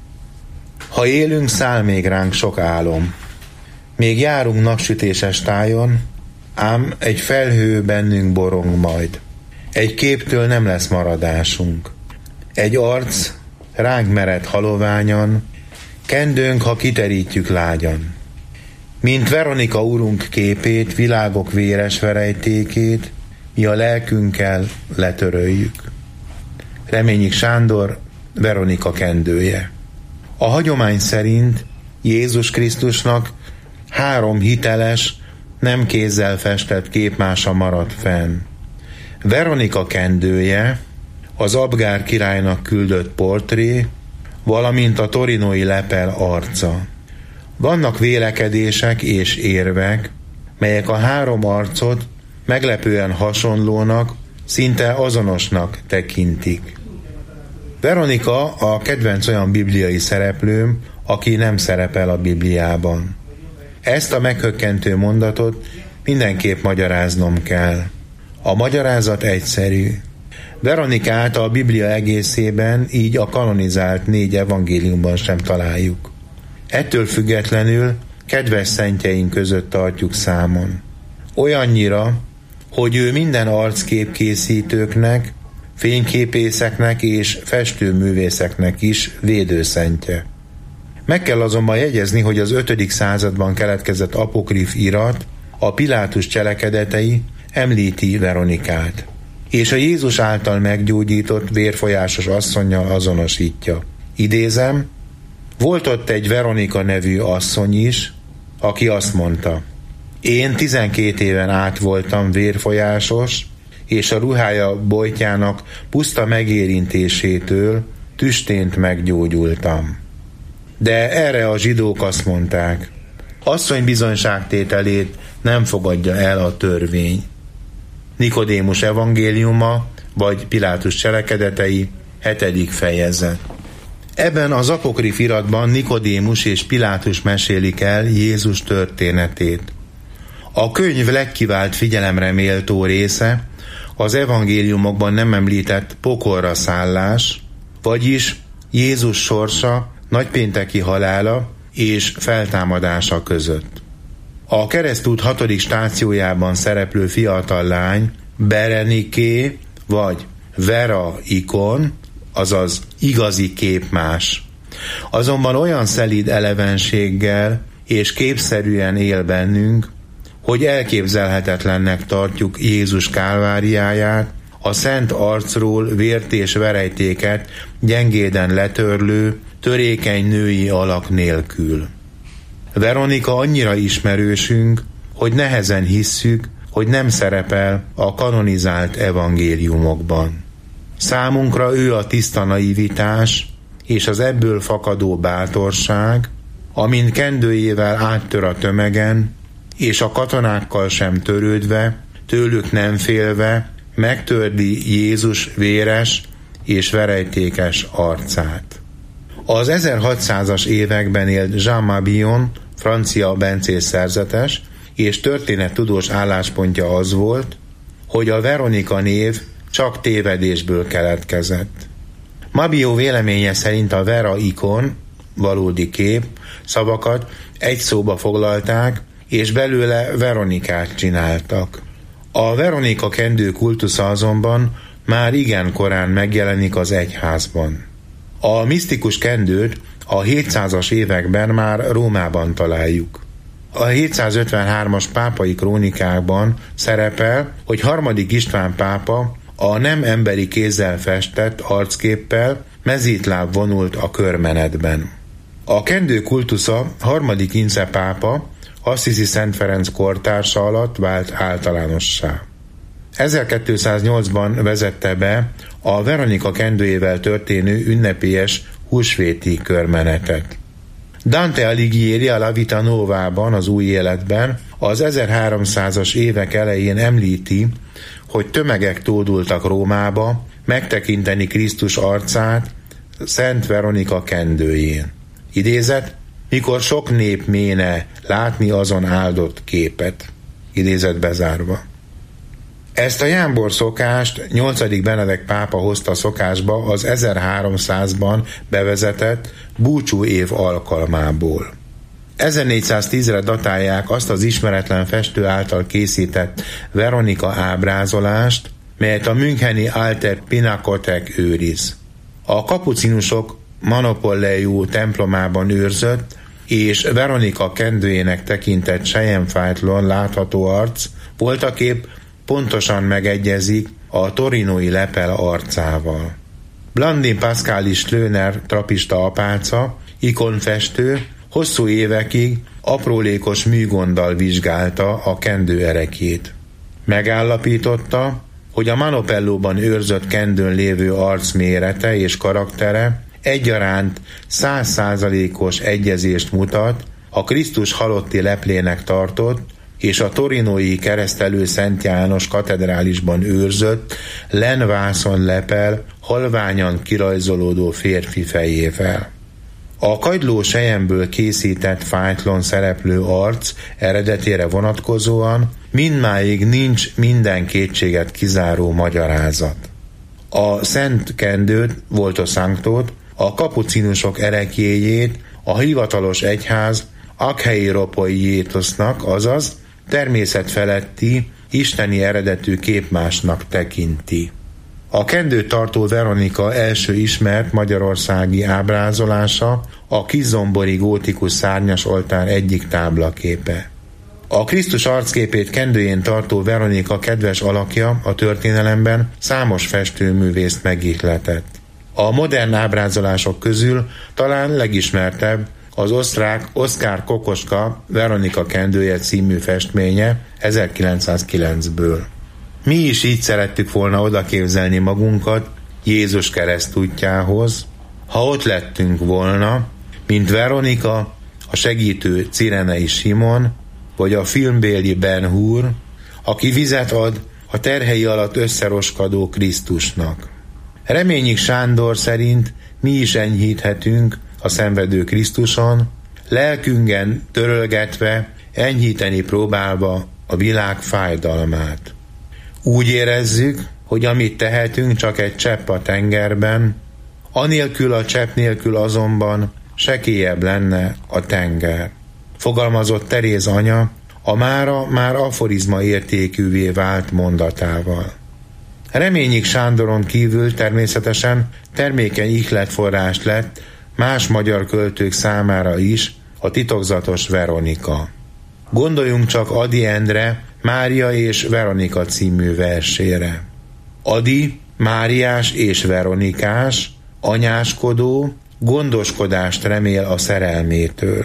Ha élünk, száll még ránk sok álom. Még járunk napsütéses tájon, ám egy felhő bennünk borong majd. Egy képtől nem lesz maradásunk. Egy arc ránk mered haloványan, kendőnk, ha kiterítjük lágyan. Mint Veronika urunk képét, világok véres verejtékét, mi a lelkünkkel letöröljük. Reményik Sándor, Veronika kendője. A hagyomány szerint Jézus Krisztusnak három hiteles, nem kézzel festett képmása maradt fenn. Veronika kendője, az Abgár királynak küldött portré, valamint a torinói lepel arca. Vannak vélekedések és érvek, melyek a három arcot meglepően hasonlónak, szinte azonosnak tekintik. Veronika a kedvenc olyan bibliai szereplőm, aki nem szerepel a Bibliában. Ezt a meghökkentő mondatot mindenképp magyaráznom kell. A magyarázat egyszerű. Veronikát a Biblia egészében, így a kanonizált négy evangéliumban sem találjuk. Ettől függetlenül kedves szentjeink között tartjuk számon. Olyannyira, hogy ő minden arcképkészítőknek, fényképészeknek és festőművészeknek is védőszentje. Meg kell azonban jegyezni, hogy az ötödik században keletkezett apokrif irat, a Pilátus cselekedetei említi Veronikát, és a Jézus által meggyógyított vérfolyásos asszonnyal azonosítja. Idézem, volt ott egy Veronika nevű asszony is, aki azt mondta, Én tizenkét éven át voltam vérfolyásos, és a ruhája bojtjának puszta megérintésétől tüstént meggyógyultam. De erre a zsidók azt mondták, asszony bizonyságtételét nem fogadja el a törvény. Nikodémus evangéliuma, vagy Pilátus cselekedetei, hetedik fejezet. Ebben az apokrif iratban Nikodémus és Pilátus mesélik el Jézus történetét. A könyv legkivált figyelemre méltó része az evangéliumokban nem említett pokolra szállás, vagyis Jézus sorsa, nagypénteki halála és feltámadása között. A keresztút hatodik stációjában szereplő fiatal lány, Bereniké vagy Vera ikon, azaz igazi képmás. Azonban olyan szelíd elevenséggel és képszerűen él bennünk, hogy elképzelhetetlennek tartjuk Jézus kálváriáját, a szent arcról vért és verejtéket gyengéden letörlő, törékeny női alak nélkül. Veronika annyira ismerősünk, hogy nehezen hisszük, hogy nem szerepel a kanonizált evangéliumokban. Számunkra ő a tiszta naivitás és az ebből fakadó bátorság, amin kendőjével áttör a tömegen, és a katonákkal sem törődve, tőlük nem félve, megtördi Jézus véres és verejtékes arcát. Az ezerhatszázas években élt Jean Mabillon, francia bencés szerzetes, és történettudós álláspontja az volt, hogy a Veronika név csak tévedésből keletkezett. Mabillon véleménye szerint a Vera ikon, valódi kép, szavakat egy szóba foglalták, és belőle Veronikát csináltak. A Veronika kendő kultusza azonban már igen korán megjelenik az egyházban. A misztikus kendőt a hétszázas években már Rómában találjuk. A hétszázötvenhármas pápai krónikákban szerepel, hogy harmadik István pápa a nem emberi kézzel festett arcképpel mezítláb vonult a körmenetben. A kendő kultusza harmadik Ince pápa, Assisi Szent Ferenc kortársa alatt vált általánossá. ezerkétszáznyolcban vezette be a Veronika kendőjével történő ünnepélyes húsvéti körmenetet. Dante Alighieri a La Vita Novában, az új életben, az ezerháromszázas évek elején említi, hogy tömegek tódultak Rómába megtekinteni Krisztus arcát Szent Veronika kendőjén. Idézet, mikor sok nép méne látni azon áldott képet. Idézet bezárva. Ezt a jámbor szokást nyolcadik Benedek pápa hozta szokásba az ezerháromszázban bevezetett búcsú év alkalmából. ezernégyszáztízre datálják azt az ismeretlen festő által készített Veronika ábrázolást, melyet a müncheni Alter Pinakothek őriz. A kapucinusok Manopolleiu templomában őrzött és Veronika kendőjének tekintett selyemfájtlon látható arc voltaképp pontosan megegyezik a torinói lepel arcával. Blandin Pascalis Löhner trapista apáca, ikonfestő, hosszú évekig aprólékos műgonddal vizsgálta a kendő erekét. Megállapította, hogy a Manopellóban őrzött kendőn lévő arc mérete és karaktere egyaránt száz százalékos egyezést mutat a Krisztus halotti leplének tartott és a torinói Keresztelő Szent János katedrálisban őrzött lenvászon lepel halványan kirajzolódó férfi fejével. A kagyló selyemből készített fájtlon szereplő arc eredetére vonatkozóan mindmáig nincs minden kétséget kizáró magyarázat. A szent kendőt, Volto Sanctót, a kapucinusok ereklyéjét a hivatalos egyház Akheiropoiétosznak, azaz természetfeletti, isteni eredetű képmásnak tekinti. A kendőt tartó Veronika első ismert magyarországi ábrázolása a kiszombori gótikus szárnyas oltár egyik táblaképe. A Krisztus arcképét kendőjén tartó Veronika kedves alakja a történelemben számos festőművészt megihletett. A modern ábrázolások közül talán legismertebb az osztrák Oskar Kokoschka Veronika kendője című festménye ezerkilencszázkilencből. Mi is így szerettük volna odaképzelni magunkat Jézus keresztútjához, ha ott lettünk volna, mint Veronika, a segítő Cirenei Simon, vagy a filmbéli Ben Hur, aki vizet ad a terhei alatt összeroskadó Krisztusnak. Reményik Sándor szerint mi is enyhíthetünk a szenvedő Krisztuson, lelkünken törölgetve, enyhíteni próbálva a világ fájdalmát. Úgy érezzük, hogy amit tehetünk, csak egy csepp a tengerben, anélkül a csepp nélkül azonban sekélyebb lenne a tenger. Fogalmazott Teréz anya a mára már aforizma értékűvé vált mondatával. Reményik Sándoron kívül természetesen termékeny ihletforrás lett más magyar költők számára is a titokzatos Veronika. Gondoljunk csak Ady Endre Mária és Veronika című versére. Ady, Máriás és Veronikás, anyáskodó, gondoskodást remél a szerelmétől.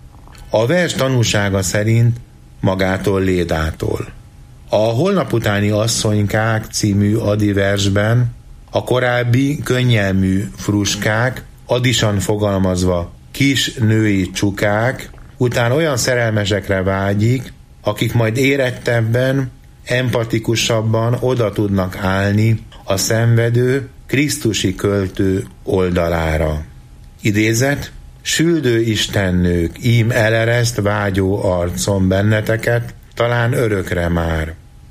A vers tanúsága szerint magától Lédától. A Holnap utáni asszonykák című Ady versben a korábbi könnyelmű fruskák, adisan fogalmazva kis női csukák, után olyan szerelmesekre vágyik, akik majd érettebben, empatikusabban oda tudnak állni a szenvedő, krisztusi költő oldalára. Idézet: süldő istennők, ím elereszt vágyó arcom benneteket, talán örökre már.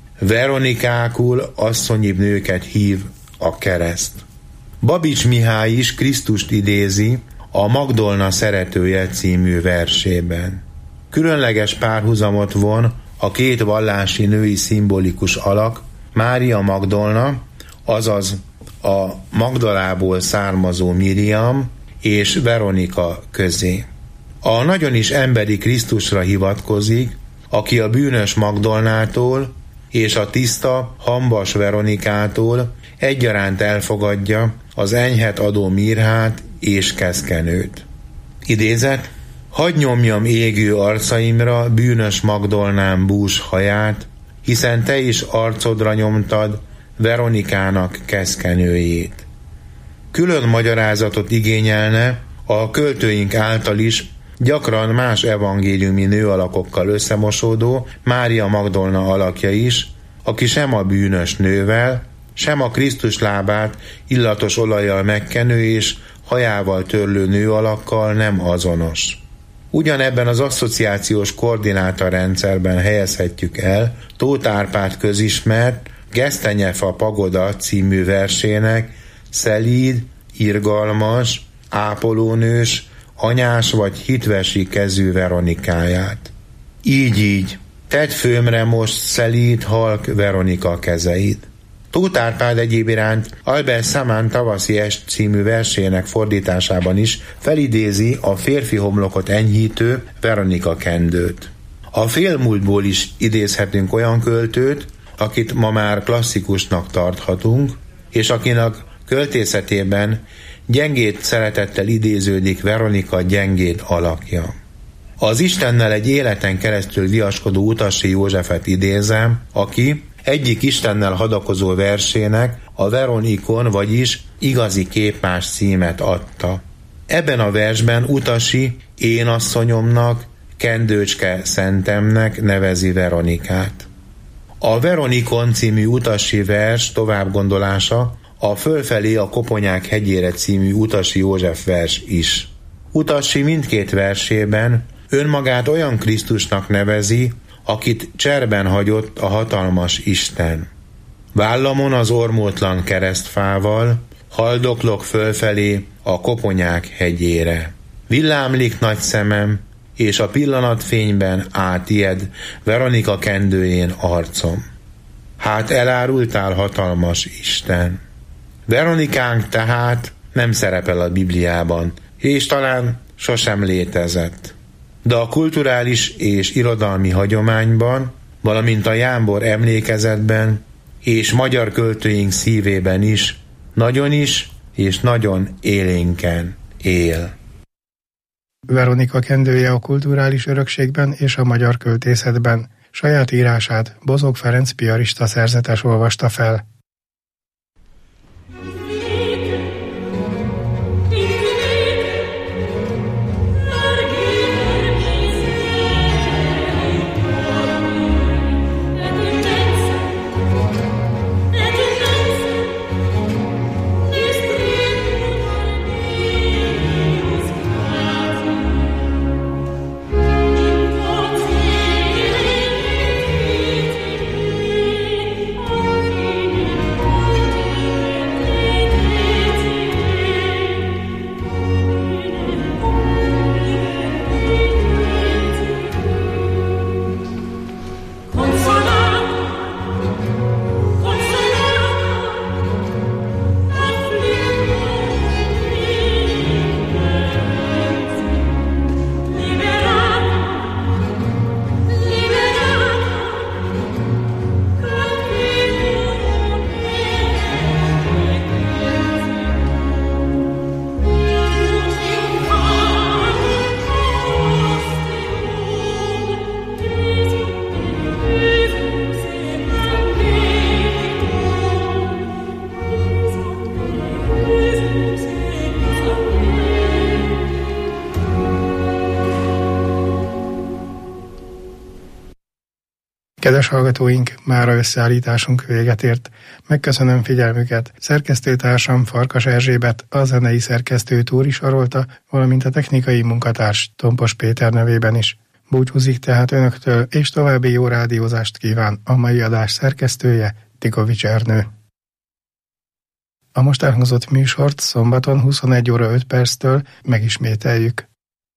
Veronikákul asszonyibb nőket hív a kereszt. Babics Mihály is Krisztust idézi a Magdolna szeretője című versében. Különleges párhuzamot von a két vallási női szimbolikus alak, Mária Magdolna, azaz a Magdalából származó Miriam és Veronika közé. A nagyon is emberi Krisztusra hivatkozik, aki a bűnös Magdolnától és a tiszta, hambas Veronikától egyaránt elfogadja az enyhet adó mirhát és keszkenőt. Idézet: hadd nyomjam égő arcaimra bűnös Magdolnám bús haját, hiszen te is arcodra nyomtad Veronikának keszkenőjét. Külön magyarázatot igényelne a költőink által is gyakran más evangéliumi nőalakokkal összemosódó Mária Magdolna alakja is, aki sem a bűnös nővel, sem a Krisztus lábát illatos olajjal megkenő és hajával törlő nőalakkal nem azonos. Ugyanebben az asszociációs koordinátorrendszerben helyezhetjük el Tóth Árpád közismert Gesztenyefa pagoda című versének szelíd, irgalmas, ápolónős, anyás vagy hitvesi kezű Veronikáját. Így-így, tedd főmre most szelíd, halk Veronika kezeid. Tóth Árpád egyéb iránt Albert Samán Tavaszi est című versének fordításában is felidézi a férfi homlokot enyhítő Veronika kendőt. A félmúltból is idézhetünk olyan költőt, akit ma már klasszikusnak tarthatunk, és akinek költészetében gyengét szeretettel idéződik Veronika gyengét alakja. Az Istennel egy életen keresztül viaskodó Utassi Józsefet idézem, aki egyik Istennel hadakozó versének a Veronikon, vagyis igazi képmás címet adta. Ebben a versben Utassi én asszonyomnak, kendőcske szentemnek nevezi Veronikát. A Veronikon című Utassi vers továbbgondolása a Fölfelé a Koponyák hegyére című Utassi József vers is. Utassi mindkét versében önmagát olyan Krisztusnak nevezi, akit cserben hagyott a hatalmas Isten. Vállamon az ormótlan keresztfával haldoklok fölfelé a Koponyák hegyére. Villámlik nagy szemem, és a pillanatfényben átijed Veronika kendőjén arcom. Hát elárultál, hatalmas Isten. Veronikánk tehát nem szerepel a Bibliában, és talán sosem létezett. De a kulturális és irodalmi hagyományban, valamint a Jámbor emlékezetben és magyar költőink szívében is nagyon is és nagyon élénken él. Veronika kendője a kulturális örökségben és a magyar költészetben. Saját írását Bozók Ferenc piarista szerzetes olvasta fel. Kedves hallgatóink, mára összeállításunk véget ért. Megköszönöm figyelmüket. Szerkesztőtársam Farkas Erzsébet, a zenei szerkesztő Túri Sarolta, valamint a technikai munkatárs Tompos Péter nevében is. Búcsúzik tehát önöktől, és további jó rádiózást kíván a mai adás szerkesztője, Tikovics Ernő. A most elhangzott műsort szombaton huszonegy óra öt perctől megismételjük.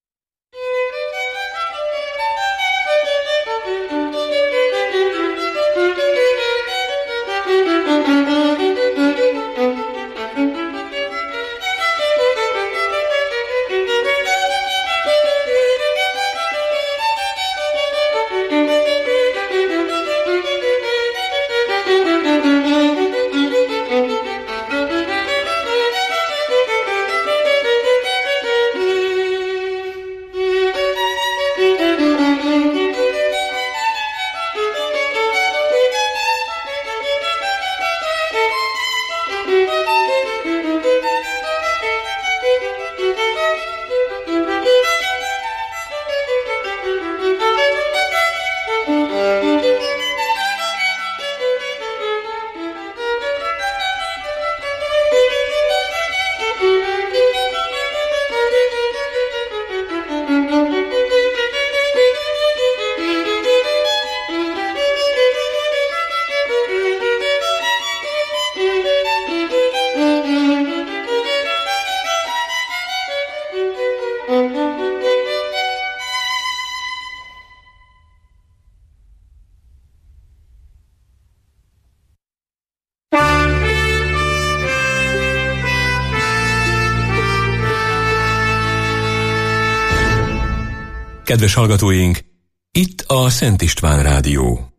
Kedves hallgatóink, itt a Szent István Rádió.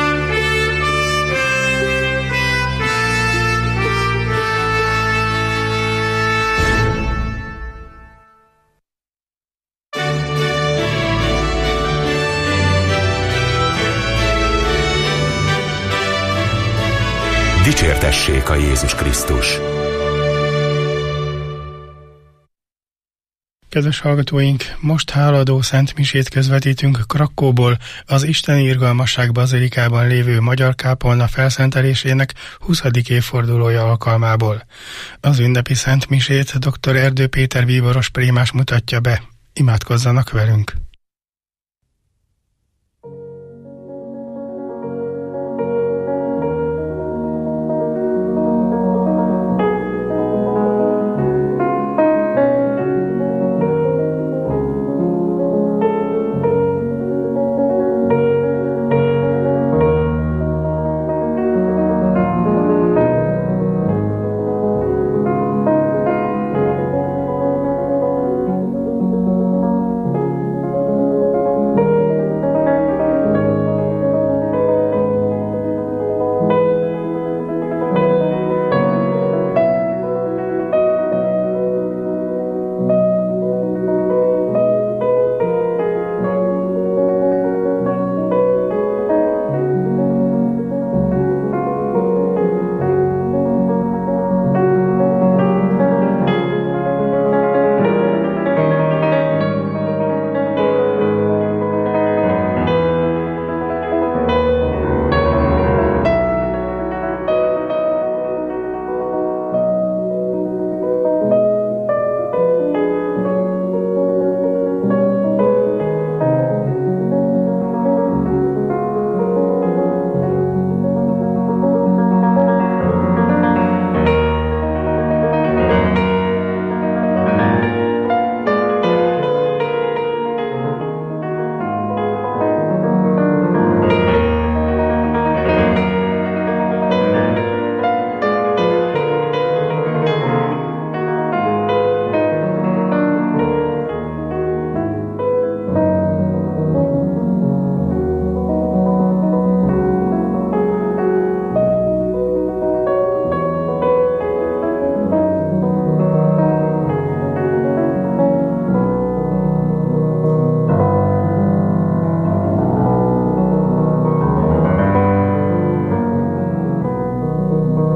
Dicsértessék a Jézus Krisztus! Kedves hallgatóink, most háladó Szent Misét közvetítünk Krakkóból, az Isteni Irgalmasság bazilikában lévő magyar kápolna felszentelésének huszadik évfordulója alkalmából. Az ünnepi Szent Misét dr. Erdő Péter bíboros prémás mutatja be. Imádkozzanak velünk!